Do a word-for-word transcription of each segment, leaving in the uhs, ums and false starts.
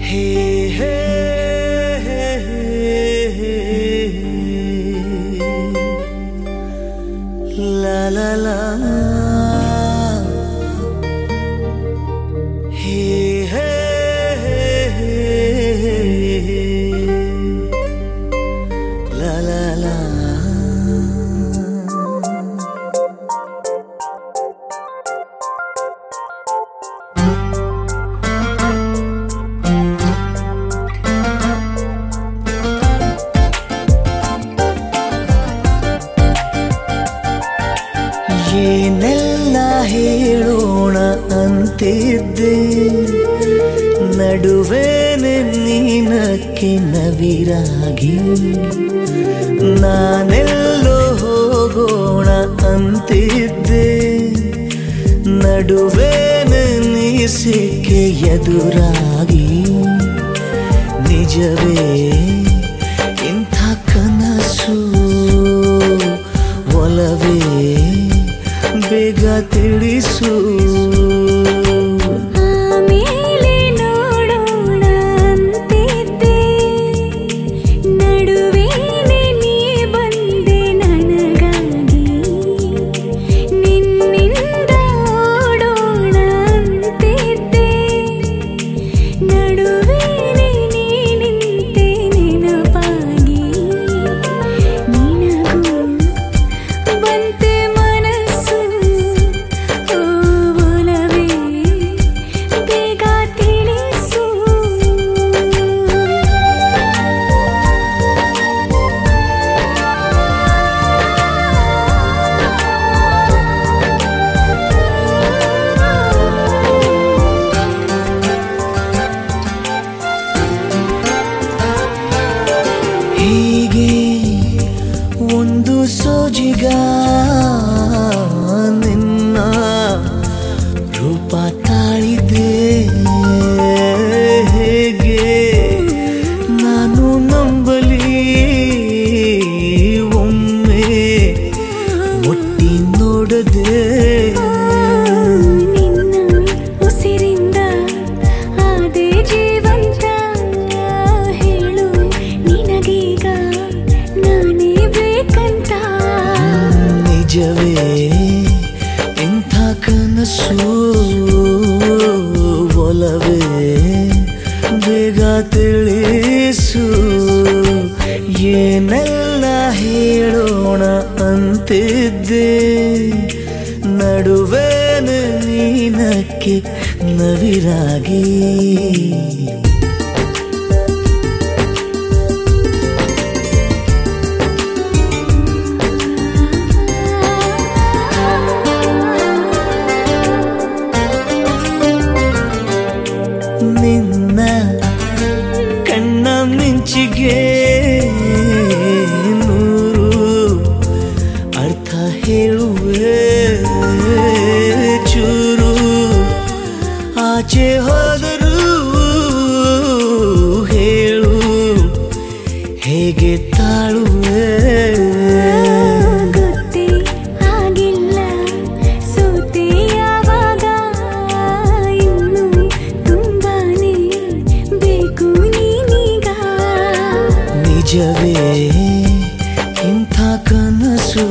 La la la, hey hey hey, la la la. ಏನೆಲ್ಲ ಹೇಳೋಣ ಅಂತಿದ್ದೆ, ನಡುವೇನೆ ನೀನಕ್ಕೆ ನವಿರಾಗಿ. ನಾನೆಲ್ಲೋ ಹೋಗೋಣ ಅಂತಿದ್ದೆ, ನಡುವೇನೆ ನೀ ಸಿಕ್ಕೆ ಎದುರಾಗಿ. ನಿಜವೇ ಇಂಥ ಕನಸು, ಒಲವೇ ಬೇಗ ತಿಳಿಸು. ಆಮೇಲೆ ನೋಡೋಣ ಅಂತಿದ್ದೆ, ನಡುವೇನೆ ನೀ ಬಂದೆ ನನಗಾಗಿ. ನಿನ್ನಿಂದ ಓಡೋಣ ಅಂತಿದ್ದೆ, ನಡುವೇನೆ ನೀ ನಿಂತೆ ನೆನಪಾಗಿ. ನಿನಗೂ ಬಂತೆ ಮನಸ್ಸು, ಹೀಗೆ ಒಂದು ಸೋಜಿಗ ನಿನ್ನ ರೂಪ ತಾಳಿದೆ. ಹೇಗೆ ನಾನು ನಂಬಲಿ, ಒಮ್ಮೆ ಮುಟ್ಟಿ ನೋಡದೆ. ನಿಜವೇ ಇಂಥ ಕನಸು, ಒಲವೇ ಬೇಗ ತಿಳಿಸು. ಏನೆಲ್ಲ ಹೇಳೋಣ ಅಂತಿದ್ದೆ, ನಡುವೇನೆ ನೀನಕ್ಕೆ ನವಿರಾಗಿ. ನಿನ್ನ ಕಣ್ಣ ಮಿಂಚಿಗೆ ನೂರು ಅರ್ಥ ಹೇಳುವೆ. ಚೂರು ಆಚೆ ಹೋದರೂ ಹೇಳು, ಹೇಗೆ ತಾಳುವೆ. ನಿಜವೇ ಇಂಥ ಕನಸು,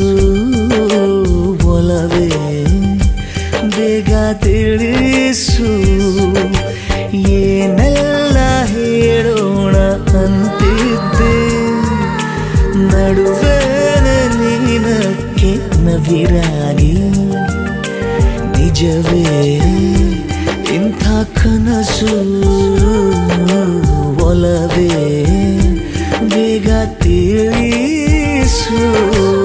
ಒಲವೇ ಬೇಗ ತಿಳಿಸು. ಏನೆಲ್ಲ ಹೇಳೋಣ ಅಂತಿದ್ದೆ, ನಡುವೇನೆ ನೀನಕ್ಕೆ ನವಿರಾಗಿ. ನಿಜವೇ ಇಂಥ ಕನಸು, ಒಲವೇ ಬೇಗ ತಿಳಿಸು.